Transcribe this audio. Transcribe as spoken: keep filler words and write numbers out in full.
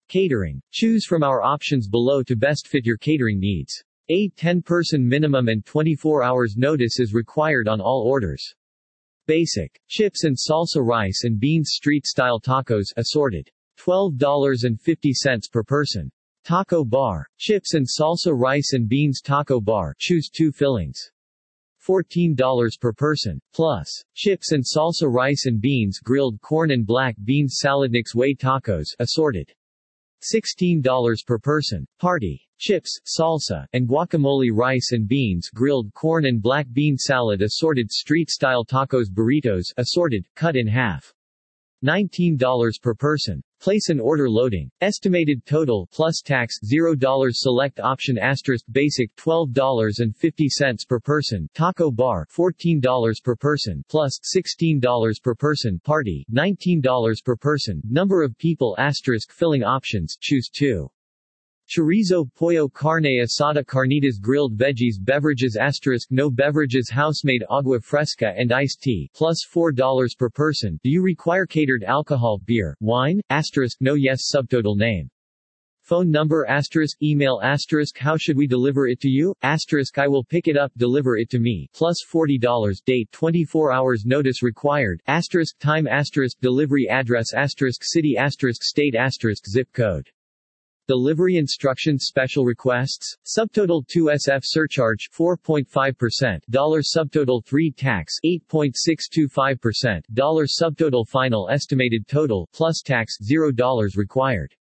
Catering. Choose from our options below to best fit your catering needs. A ten-person minimum and twenty-four hours notice is required on all orders. Basic. Chips and salsa rice and beans street-style tacos, assorted. twelve dollars and fifty cents per person. Taco bar. Chips and salsa rice and beans taco bar, choose two fillings. fourteen dollars per person. Plus. Chips and salsa rice and beans grilled corn and black beans salad mix way tacos, assorted. sixteen dollars per person. Party. Chips, salsa, and guacamole rice and beans grilled corn and black bean salad assorted street-style tacos burritos, assorted, cut in half. nineteen dollars per person. Place an order loading. Estimated total plus tax zero dollars select option asterisk basic twelve dollars and fifty cents per person. Taco bar fourteen dollars per person plus sixteen dollars per person. Party nineteen dollars per person. Number of people asterisk filling options, choose two. Chorizo, pollo, carne asada, carnitas, grilled veggies, beverages asterisk no beverages, house-made agua fresca and iced tea, plus four dollars per person. Do you require catered alcohol, beer, wine, asterisk no yes subtotal name. Phone number asterisk email asterisk how should we deliver it to you, asterisk I will pick it up deliver it to me, plus forty dollars. Date twenty-four hours notice required, asterisk time asterisk delivery address asterisk city asterisk state asterisk zip code. Delivery instructions special requests, subtotal two S F surcharge four point five percent, dollar subtotal three tax eight point six two five percent, dollar subtotal final estimated total, plus tax zero dollars required.